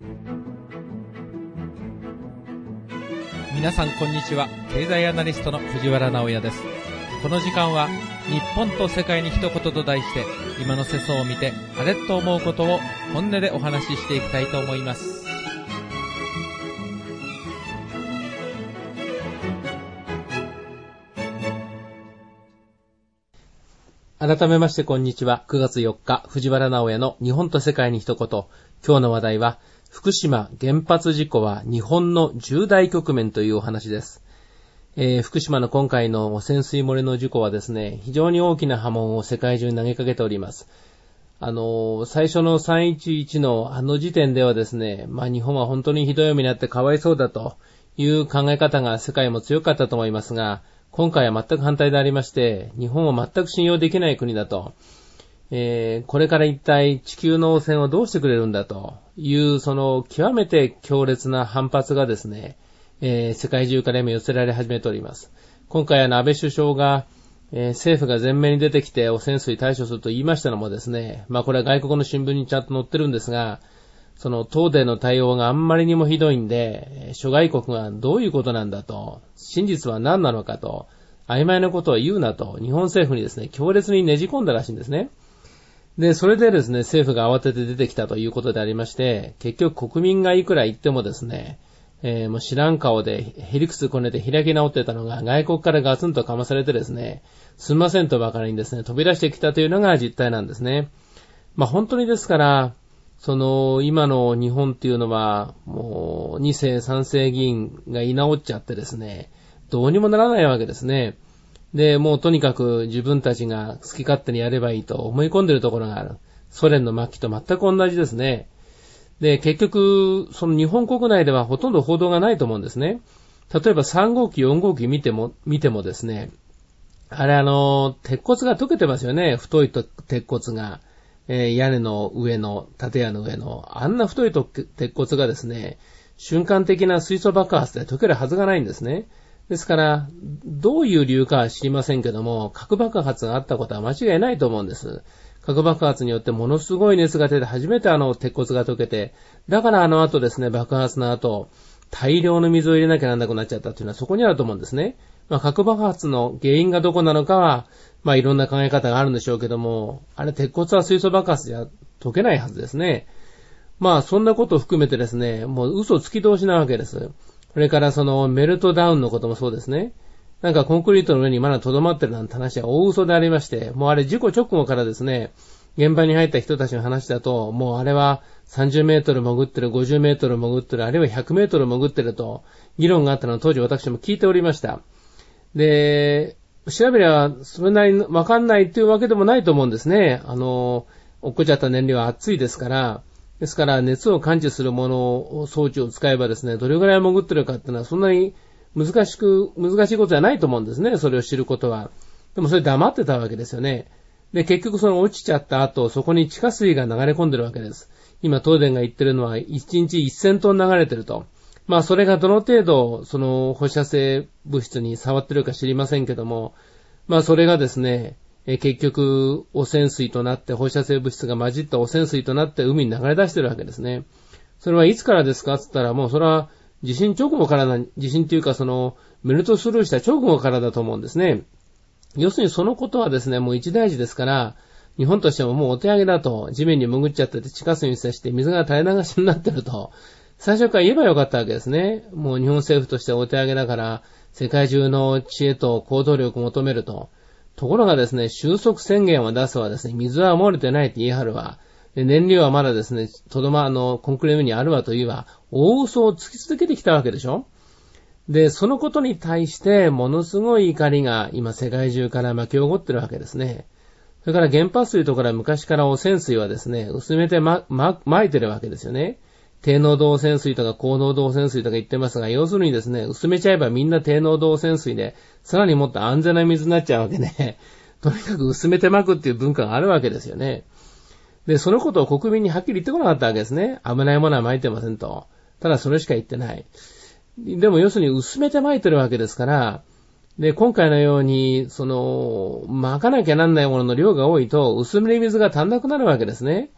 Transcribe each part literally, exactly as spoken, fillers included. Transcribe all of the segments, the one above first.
皆さんこんにちは。経済アナリストの藤原直也です。この時間は日本と世界に一言と題して、今の世相を見てあれっと思うことを本音でお話ししていきたいと思います。改めましてこんにちは。くがつよっか、藤原直也の日本と世界に一言。今日の話題は、福島原発事故は日本の重大局面というお話です。えー、福島の今回の汚染水漏れの事故はですね、非常に大きな波紋を世界中に投げかけております。あのー、最初のさんいちいちのあの時点ではですね、まあ日本は本当にひどい目にあってかわいそうだという考え方が世界も強かったと思いますが、今回は全く反対でありまして、日本は全く信用できない国だと。えー、これから一体地球の汚染をどうしてくれるんだというその極めて強烈な反発がですね、えー、世界中から今寄せられ始めております。今回あの安倍首相が、えー、政府が前面に出てきて汚染水対処すると言いましたのもですね、まあこれは外国の新聞にちゃんと載ってるんですが、その東電の対応があんまりにもひどいんで、諸外国がどういうことなんだと、真実は何なのかと、曖昧なことを言うなと、日本政府にですね、強烈にねじ込んだらしいんですね。で、それでですね、政府が慌てて出てきたということでありまして、結局国民がいくら言ってもですね、えー、もう知らん顔でへりくつこねて開き直ってたのが外国からガツンとかまされてですね、すんませんとばかりにですね、飛び出してきたというのが実態なんですね。まあ本当にですから、その今の日本っていうのはもうに世さん世議員が居直っちゃってですね、どうにもならないわけですね。で、もうとにかく自分たちが好き勝手にやればいいと思い込んでいるところがある。ソ連の末期と全く同じですね。で、結局、その日本国内ではほとんど報道がないと思うんですね。例えばさん号機、よん号機見ても、見てもですね、あれあの、鉄骨が溶けてますよね。太いと鉄骨が、えー、屋根の上の、建屋の上の、あんな太いと鉄骨がですね、瞬間的な水素爆発で溶けるはずがないんですね。ですから、どういう理由かは知りませんけども、核爆発があったことは間違いないと思うんです。核爆発によってものすごい熱が出て初めてあの鉄骨が溶けて、だからあの後ですね、爆発の後、大量の水を入れなきゃなんなくなっちゃったっていうのはそこにあると思うんですね。まあ核爆発の原因がどこなのかは、まあいろんな考え方があるんでしょうけども、あれ鉄骨は水素爆発じゃ溶けないはずですね。まあそんなことを含めてですね、もう嘘つき通しなわけです。それからそのメルトダウンのこともそうですね。なんかコンクリートの上にまだ留まってるなんて話は大嘘でありまして、もうあれ事故直後からですね、現場に入った人たちの話だと、もうあれはさんじゅうメートル潜ってる、ごじゅうメートル潜ってる、あるいはひゃくメートル潜ってると、議論があったのを当時私も聞いておりました。で、調べればそれなりにわかんないっていうわけでもないと思うんですね。あの、落っこちゃった燃料は熱いですから、ですから熱を感知するものを装置を使えばですね、どれぐらい潜ってるかっていうのはそんなに難しく、難しいことじゃないと思うんですね、それを知ることは。でもそれ黙ってたわけですよね。で、結局その落ちちゃった後、そこに地下水が流れ込んでるわけです。今東電が言ってるのはいちにちせんトン流れてると。まあそれがどの程度その放射性物質に触ってるか知りませんけども、まあそれがですね、え結局汚染水となって放射性物質が混じった汚染水となって海に流れ出してるわけですね。それはいつからですかって言ったら、もうそれは地震直後からな、地震というかそのメルトスルーした直後からだと思うんですね。要するにそのことはですね、もう一大事ですから、日本としてももうお手上げだと、地面に潜っちゃってて地下水に接して水が垂れ流しになってると、最初から言えばよかったわけですね。もう日本政府としてお手上げだから、世界中の知恵と行動力を求めると。ところがですね、収束宣言を出すはですね、水は漏れてないって言い張るわ。で燃料はまだですね、とどまあの、コンクリの上にあるわというわ、大嘘をつき続けてきたわけでしょ。で、そのことに対して、ものすごい怒りが今世界中から巻き起こってるわけですね。それから原発水とから昔から汚染水はですね、薄めてま、ま、撒いてるわけですよね。低濃度汚染水とか高濃度汚染水とか言ってますが、要するにですね、薄めちゃえばみんな低濃度汚染水で、さらにもっと安全な水になっちゃうわけで、とにかく薄めて撒くっていう文化があるわけですよね。で、そのことを国民にはっきり言ってこなかったわけですね。危ないものは撒いてませんと。ただそれしか言ってない。でも要するに薄めて撒いてるわけですから、で、今回のように、その、撒かなきゃなんないものの量が多いと、薄め水が足んなくなるわけですね。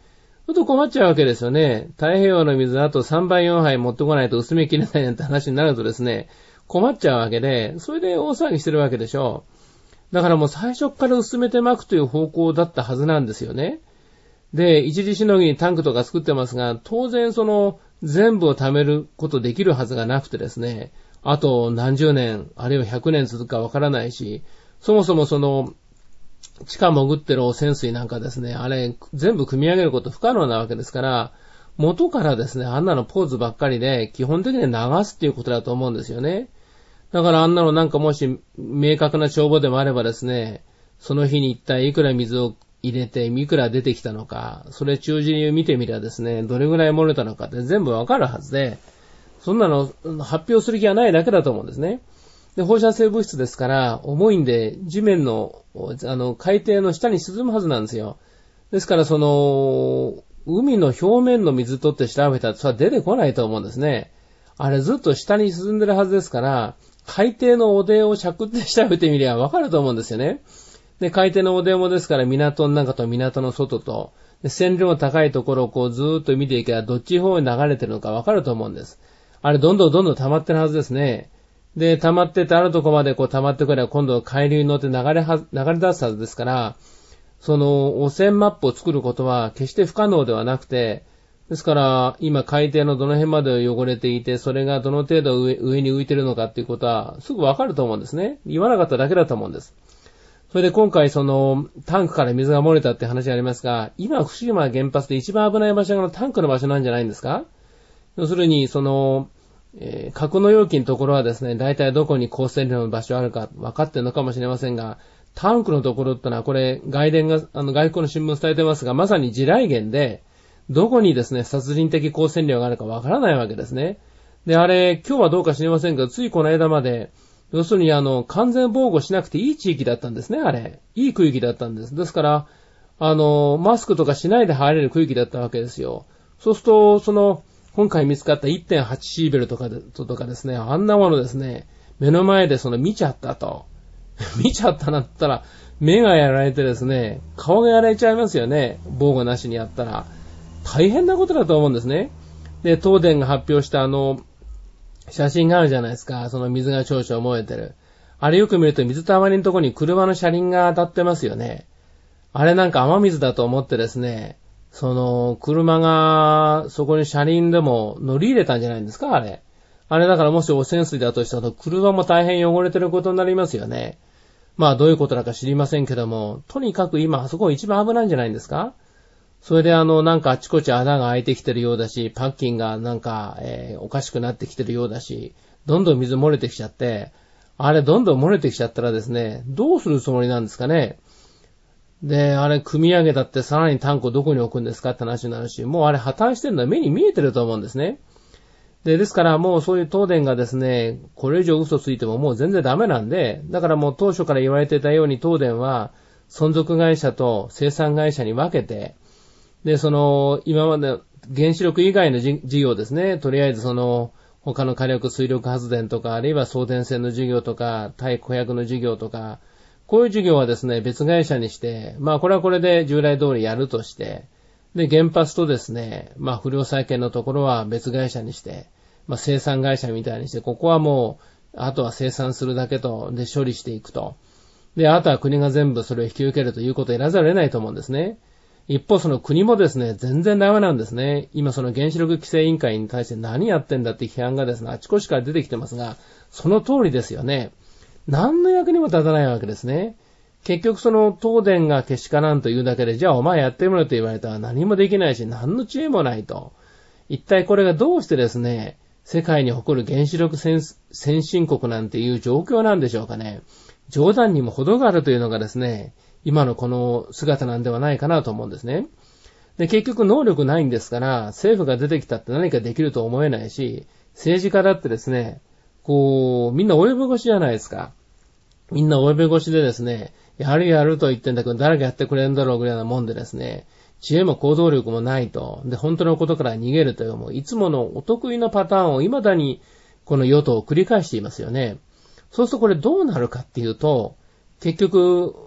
ちょっと困っちゃうわけですよね。太平洋の水あとさんばいよんはい持ってこないと薄めきれないなんて話になるとですね、困っちゃうわけで、それで大騒ぎしてるわけでしょう。だからもう最初から薄めてまくという方向だったはずなんですよね。で、一時しのぎにタンクとか作ってますが、当然その全部を貯めることできるはずがなくてですね、あと何十年、あるいはひゃくねん続くかわからないし、そもそもその、地下潜ってる汚染水なんかですね、あれ全部組み上げること不可能なわけですから、元からですね、あんなのポーズばっかりで、基本的には流すっていうことだと思うんですよね。だからあんなのなんかもし明確な帳簿でもあればですね、その日に一体いくら水を入れて、いくら出てきたのか、それ中時に見てみればですね、どれぐらい漏れたのかって全部わかるはずで、そんなの発表する気はないだけだと思うんですね。で、放射性物質ですから、重いんで、地面の、あの、海底の下に沈むはずなんですよ。ですから、その、海の表面の水取って調べたら、それは出てこないと思うんですね。あれずっと下に沈んでるはずですから、海底の汚泥をしゃくって調べてみればわかると思うんですよね。で、海底の汚泥もですから、港の中と港の外と、で線量の高いところをこうずーっと見ていけば、どっち方に流れてるのかわかると思うんです。あれ、どんどんどんどん溜まってるはずですね。で、溜まっててあるとこまでこう溜まってくれば今度海流に乗って流れは、流れ出すはずですから、その汚染マップを作ることは決して不可能ではなくて、ですから今海底のどの辺まで汚れていて、それがどの程度 上, 上に浮いてるのかっていうことはすぐわかると思うんですね。言わなかっただけだと思うんです。それで今回そのタンクから水が漏れたって話がありますが、今福島原発で一番危ない場所がタンクの場所なんじゃないんですか？要するにその、えー、格納容器のところはですね、大体どこに高線量の場所あるか分かってるのかもしれませんが、タンクのところってのはこれ外伝が、あの外国の新聞伝えてますが、まさに地雷原で、どこにですね、殺人的高線量があるか分からないわけですね。で、あれ、今日はどうか知りませんが、ついこの間まで、要するにあの、完全防護しなくていい地域だったんですね、あれ。いい区域だったんです。ですから、あの、マスクとかしないで入れる区域だったわけですよ。そうすると、その、今回見つかった いってんはち シーベルとかで、とかですね、あんなものですね、目の前でその見ちゃったと。見ちゃったなったら、目がやられてですね、顔がやられちゃいますよね。防護なしにやったら。大変なことだと思うんですね。で、東電が発表したあの、写真があるじゃないですか。その水が少々燃えてる。あれよく見ると水たまりのところに車の車輪が当たってますよね。あれなんか雨水だと思ってですね、その、車が、そこに車輪でも乗り入れたんじゃないんですか、あれ。あれだからもし汚染水だとしたら、車も大変汚れてることになりますよね。まあ、どういうことだか知りませんけども、とにかく今、あそこ一番危ないんじゃないんですか？それであの、なんかあちこち穴が開いてきてるようだし、パッキンがなんか、えー、おかしくなってきてるようだし、どんどん水漏れてきちゃって、あれどんどん漏れてきちゃったらですね、どうするつもりなんですかね。で、あれ、組み上げたってさらにタンクをどこに置くんですかって話になるし、もうあれ破綻してるのは目に見えてると思うんですね。で、ですからもうそういう東電がですね、これ以上嘘ついてももう全然ダメなんで、だからもう当初から言われてたように東電は、存続会社と生産会社に分けて、で、その、今まで原子力以外の事業ですね、とりあえずその、他の火力水力発電とか、あるいは送電線の事業とか、対顧客の事業とか、こういう事業はですね、別会社にして、まあこれはこれで従来通りやるとして、で、原発とですね、まあ不良債権のところは別会社にして、まあ生産会社みたいにして、ここはもう、あとは生産するだけと、で処理していくと。で、あとは国が全部それを引き受けるということをやらざるを得ないと思うんですね。一方その国もですね、全然ダメなんですね。今その原子力規制委員会に対して何やってんだって批判がですね、あちこちから出てきてますが、その通りですよね。何の役にも立たないわけですね。結局その東電がけしからんというだけで、じゃあお前やってみろと言われたら何もできないし、何の知恵もないと。一体これがどうしてですね、世界に誇る原子力先進国なんていう状況なんでしょうかね。冗談にも程があるというのがですね、今のこの姿なんではないかなと思うんですね。で、結局能力ないんですから、政府が出てきたって何かできると思えないし、政治家だってですね、こう、みんな及び腰じゃないですか。みんな及び腰でですね、やるやると言ってんだけど、誰がやってくれるんだろうぐらいなもんでですね、知恵も行動力もないと。で、本当のことから逃げるという、もういつものお得意のパターンを未だに、この与党を繰り返していますよね。そうするとこれどうなるかっていうと、結局、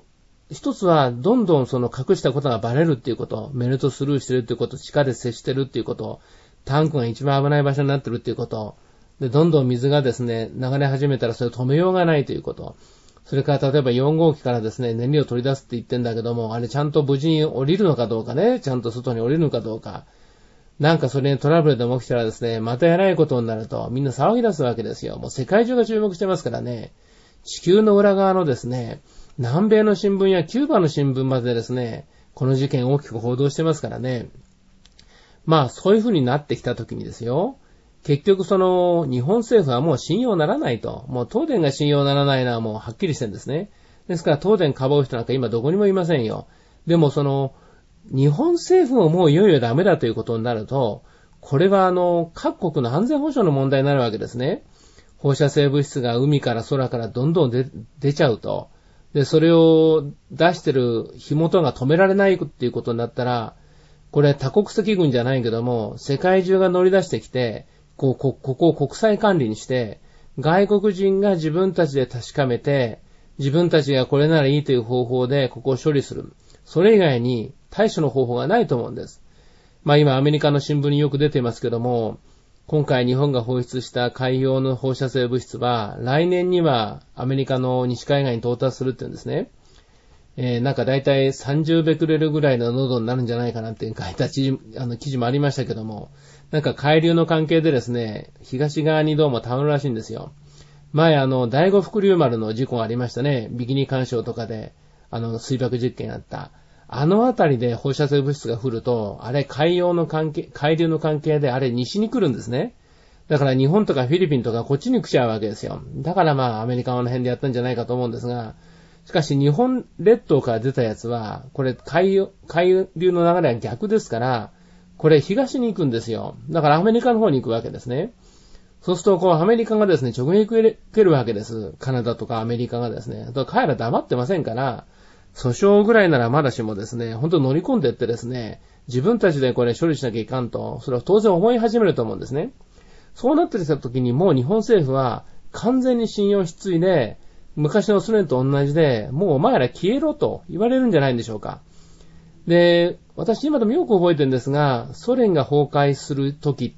一つは、どんどんその隠したことがバレるっていうこと、メルトスルーしてるっていうこと、地下で接してるっていうこと、タンクが一番危ない場所になってるっていうこと、で、どんどん水がですね、流れ始めたらそれを止めようがないということ、それから例えばよん号機からですね、燃料を取り出すって言ってんだけども、あれちゃんと無事に降りるのかどうかね、ちゃんと外に降りるのかどうか、なんかそれにトラブルでも起きたらですね、またやらいことになると、みんな騒ぎ出すわけですよ。もう世界中が注目してますからね、地球の裏側のですね、南米の新聞やキューバの新聞までですね、この事件を大きく報道してますからね。まあそういう風になってきた時にですよ、結局その日本政府はもう信用ならないと、もう東電が信用ならないのはもうはっきりしてるんですね。ですから東電かばう人なんか今どこにもいませんよ。でもその日本政府ももういよいよダメだということになると、これはあの各国の安全保障の問題になるわけですね。放射性物質が海から空からどんどん 出, 出ちゃうと。で、それを出してる火元が止められないっていうことになったら、これ多国籍軍じゃないけども、世界中が乗り出してきて、こう、こ、ここを国際管理にして、外国人が自分たちで確かめて、自分たちがこれならいいという方法でここを処理する。それ以外に対処の方法がないと思うんです。まあ今アメリカの新聞によく出ていますけども、今回日本が放出した海洋の放射性物質は来年にはアメリカの西海岸に到達するって言うんですね。えー、なんかだいたいさんじゅうベクレルぐらいの濃度になるんじゃないかなって書いた記事、あの記事もありましたけども、なんか海流の関係でですね、東側にどうもたまるらしいんですよ。前あの第五福竜丸の事故がありましたね。ビキニ干渉とかであの水爆実験あった。あのあたりで放射性物質が降ると、あれ海洋の関係、海流の関係であれ西に来るんですね。だから日本とかフィリピンとかこっちに来ちゃうわけですよ。だからまあアメリカの辺でやったんじゃないかと思うんですが、しかし日本列島から出たやつは、これ海、海流の流れは逆ですから、これ東に行くんですよ。だからアメリカの方に行くわけですね。そうするとこうアメリカがですね、直撃受けるわけです。カナダとかアメリカがですね。だから彼ら黙ってませんから、訴訟ぐらいならまだしもですね、本当に乗り込んでってですね、自分たちでこれ処理しなきゃいかんと、それは当然思い始めると思うんですね。そうなってきた時にもう日本政府は完全に信用しついで、昔のソ連と同じで、もうお前ら消えろと言われるんじゃないんでしょうか。で、私今でもよく覚えてるんですが、ソ連が崩壊する時って、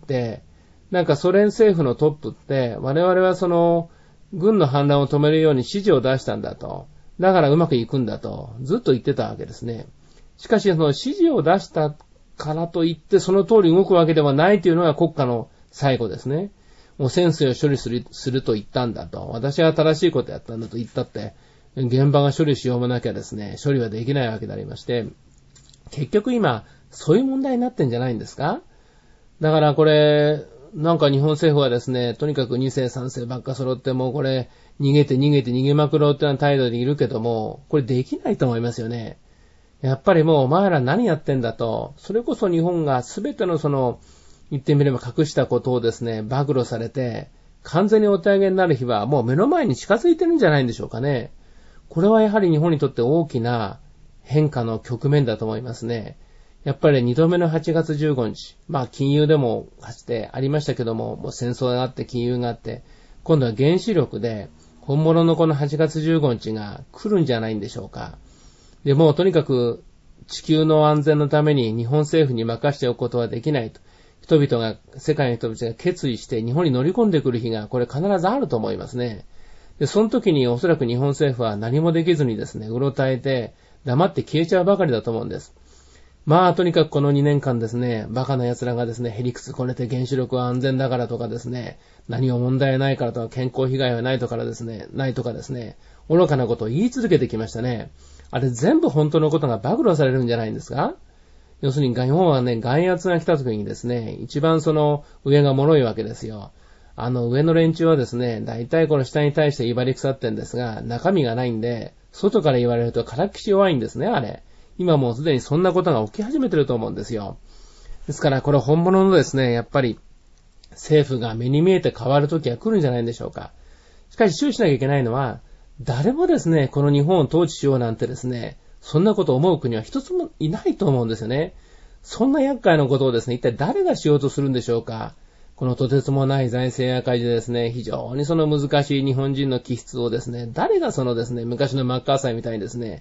なんかソ連政府のトップって、我々はその、軍の反乱を止めるように指示を出したんだと。だからうまくいくんだと、ずっと言ってたわけですね。しかし、その指示を出したからといって、その通り動くわけではないというのが国家の最後ですね。もう潜水を処理する、すると言ったんだと。私は正しいことやったんだと言ったって、現場が処理しようもなきゃですね、処理はできないわけでありまして、結局今、そういう問題になってんじゃないんですか？だからこれ、なんか日本政府はですね、とにかくに世さん世ばっか揃ってもうこれ、逃げて逃げて逃げまくろうっていうような態度でいるけども、これできないと思いますよね。やっぱりもうお前ら何やってんだと、それこそ日本が全てのその、言ってみれば隠したことをですね、暴露されて、完全にお手上げになる日はもう目の前に近づいてるんじゃないんでしょうかね。これはやはり日本にとって大きな変化の局面だと思いますね。やっぱりにどめのはちがつじゅうごにち、まあ金融でもかつてありましたけども、もう戦争があって金融があって、今度は原子力で本物のこのはちがつじゅうごにちが来るんじゃないんでしょうか。でもうとにかく地球の安全のために日本政府に任しておくことはできないと。人々が、世界の人々が決意して日本に乗り込んでくる日がこれ必ずあると思いますね。で、その時におそらく日本政府は何もできずにですね、うろたえて黙って消えちゃうばかりだと思うんです。まあ、とにかくこのにねんかんですね、バカな奴らがですね、へりくつこねて原子力は安全だからとかですね、何も問題ないからとか、健康被害はないとかですね、ないとかですね、愚かなことを言い続けてきましたね。あれ全部本当のことが暴露されるんじゃないんですか？要するに日本はね、外圧が来た時にですね、一番その上が脆いわけですよ。あの上の連中はですね、大体この下に対して威張り腐ってんですが、中身がないんで、外から言われるとからっきし弱いんですね、あれ。今もうすでにそんなことが起き始めてると思うんですよ。ですからこれ本物のですね、やっぱり政府が目に見えて変わる時は来るんじゃないんでしょうか。しかし注意しなきゃいけないのは、誰もですね、この日本を統治しようなんてですね、そんなことを思う国は一つもいないと思うんですよね。そんな厄介なことをですね、一体誰がしようとするんでしょうか。このとてつもない財政赤字でですね、非常にその難しい日本人の気質をですね、誰がそのですね、昔のマッカーサーみたいにですね、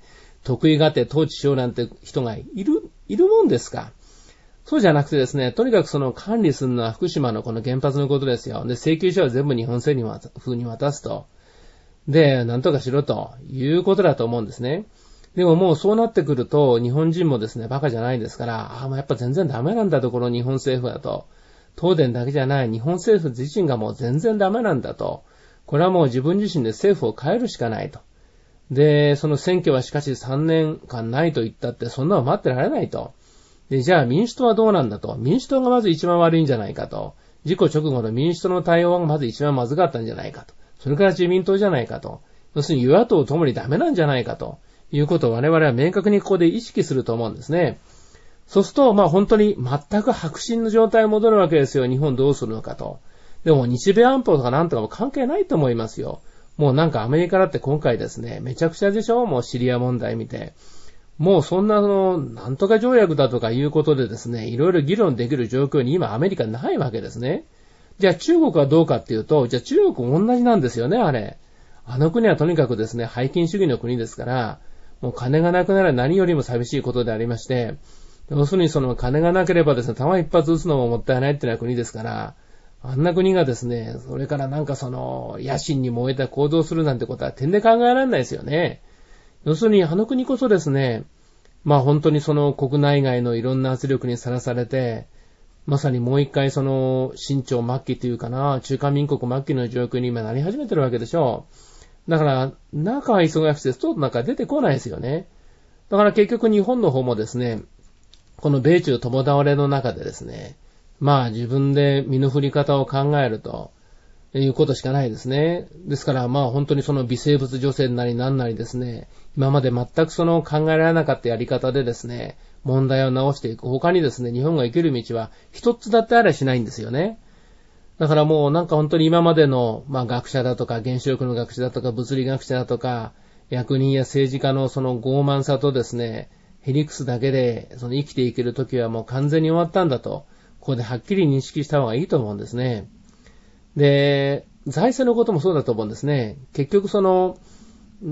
得意がって統治しようなんて人がいる、いるもんですか。そうじゃなくてですね、とにかくその管理するのは福島のこの原発のことですよ。で、請求書は全部日本政府に渡すと。で、なんとかしろということだと思うんですね。でももうそうなってくると、日本人もですね、バカじゃないですから、ああ、もうやっぱ全然ダメなんだと、この日本政府だと。東電だけじゃない、日本政府自身がもう全然ダメなんだと。これはもう自分自身で政府を変えるしかないと。で、その選挙はしかしさんねんかんないと言ったって、そんなの待ってられないと。で、じゃあ民主党はどうなんだと。民主党がまず一番悪いんじゃないかと。事故直後の民主党の対応がまず一番まずかったんじゃないかと。それから自民党じゃないかと。要するに与野党ともにダメなんじゃないかということを我々は明確にここで意識すると思うんですね。そうすると、まあ本当に全く白紙の状態に戻るわけですよ。日本どうするのかと。でも日米安保とかなんとかも関係ないと思いますよ。もうなんかアメリカだって今回ですね、めちゃくちゃでしょ？もうシリア問題見て。もうそんなの、なんとか条約だとかいうことでですね、いろいろ議論できる状況に今アメリカないわけですね。じゃあ中国はどうかっていうと、じゃあ中国も同じなんですよね、あれ。あの国はとにかくですね、拝金主義の国ですから、もう金がなくなら何よりも寂しいことでありまして、要するにその金がなければですね、弾一発撃つのももったいないっていうような国ですから、あんな国がですね、それからなんかその、野心に燃えた行動するなんてことは点で考えられないですよね。要するにあの国こそですね、まあ本当にその国内外のいろんな圧力にさらされて、まさにもう一回その清朝末期というかな、中華民国末期の状況に今なり始めてるわけでしょう。だから、中は忙しくて外なんか出てこないですよね。だから結局日本の方もですね、この米中共倒れの中でですね、まあ自分で身の振り方を考えるということしかないですね。ですからまあ本当にその微生物除染なりなんなりですね、今まで全くその考えられなかったやり方でですね、問題を直していく。他にですね、日本が生きる道は一つだってあれはしないんですよね。だからもうなんか本当に今までの、まあ学者だとか原子力の学者だとか物理学者だとか役人や政治家のその傲慢さとですね、ヘリクスだけでその生きていけるときはもう完全に終わったんだと、ここではっきり認識した方がいいと思うんですね。で、財政のこともそうだと思うんですね。結局その、うん、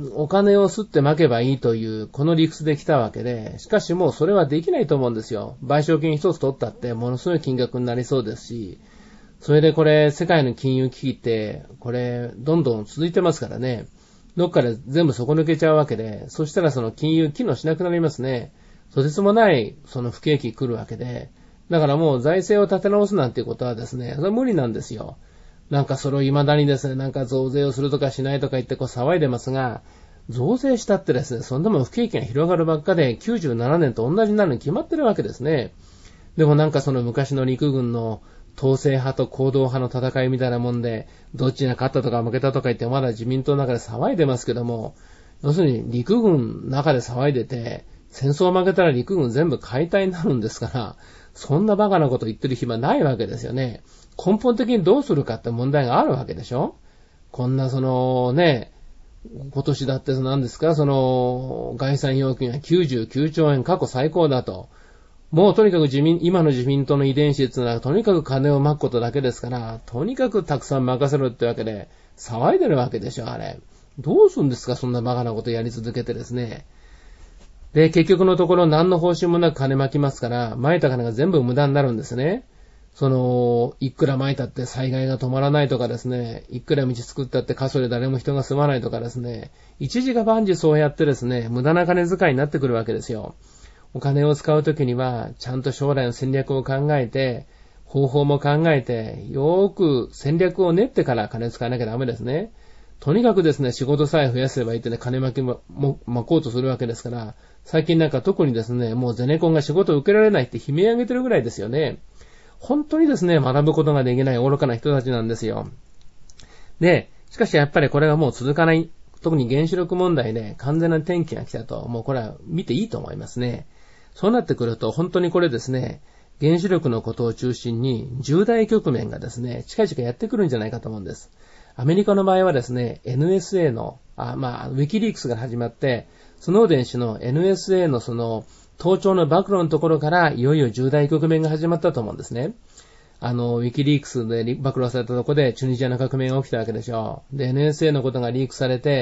お金を吸ってまけばいいというこの理屈で来たわけで、しかしもうそれはできないと思うんですよ。賠償金一つ取ったってものすごい金額になりそうですし、それでこれ世界の金融危機ってこれどんどん続いてますからね、どっかで全部底抜けちゃうわけで、そしたらその金融機能しなくなりますね。とてつもないその不景気来るわけで、だからもう財政を立て直すなんていうことはですね、それは無理なんですよ。なんかそれを未だにですね、なんか増税をするとかしないとか言ってこう騒いでますが、増税したってですね、そんなもん不景気が広がるばっかできゅうじゅうななねんと同じになるに決まってるわけですね。でもなんかその昔の陸軍の統制派と行動派の戦いみたいなもんで、どっちが勝ったとか負けたとか言ってまだ自民党の中で騒いでますけども、要するに陸軍の中で騒いでて、戦争負けたら陸軍全部解体になるんですから、そんなバカなこと言ってる暇ないわけですよね。根本的にどうするかって問題があるわけでしょ。こんなそのね、今年だって何ですか、その概算要求がきゅうじゅうきゅうちょうえん過去最高だと。もうとにかく自民、今の自民党の遺伝子っていうのはとにかく金をまくことだけですから、とにかくたくさん任せろってわけで騒いでるわけでしょ、あれ。どうするんですか、そんなバカなことやり続けてですね。で、結局のところ何の報酬もなく金まきますから、撒いた金が全部無駄になるんですね。その、いくら撒いたって災害が止まらないとかですね、いくら道作ったって過疎で誰も人が住まないとかですね、一時が万事そうやってですね、無駄な金遣いになってくるわけですよ。お金を使うときには、ちゃんと将来の戦略を考えて、方法も考えて、よーく戦略を練ってから金を使わなきゃダメですね。とにかくですね、仕事さえ増やせばいいってね、金巻きも、も、巻こうとするわけですから、最近なんか特にですね、もうゼネコンが仕事を受けられないって悲鳴上げてるぐらいですよね。本当にですね、学ぶことができない愚かな人たちなんですよ。で、しかしやっぱりこれがもう続かない、特に原子力問題で完全な転機が来たと、もうこれは見ていいと思いますね。そうなってくると、本当にこれですね、原子力のことを中心に重大局面がですね、近々やってくるんじゃないかと思うんです。アメリカの場合はですね、エヌエスエー の、あ、まあ、ウィキリークスが始まって、スノーデン氏の エヌエスエー のその、盗聴の暴露のところから、いよいよ重大局面が始まったと思うんですね。あの、ウィキリークスで暴露されたところで、チュニジアの革命が起きたわけでしょう。で、エヌエスエー のことがリークされて、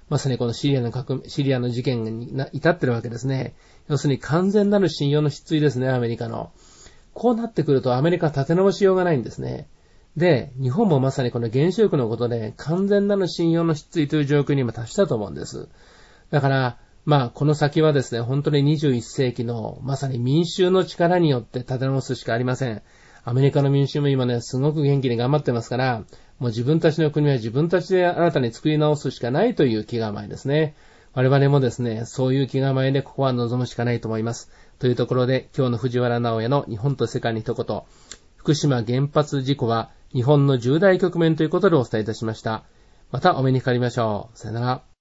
まさにこのシリアの革命、シリアの事件に至ってるわけですね。要するに完全なる信用の失墜ですね、アメリカの。こうなってくるとアメリカは立て直しようがないんですね。で、日本もまさにこの原子力のことで完全なる信用の失墜という状況に今達したと思うんです。だから、まあこの先はですね、本当ににじゅういっせいきのまさに民衆の力によって立て直すしかありません。アメリカの民衆も今ね、すごく元気に頑張ってますから、もう自分たちの国は自分たちで新たに作り直すしかないという気構えですね。我々もですね、そういう気構えでここは望むしかないと思います。というところで、今日の藤原直也の日本と世界に一言、福島原発事故は日本の重大局面ということでお伝えいたしました。またお目にかかりましょう。さよなら。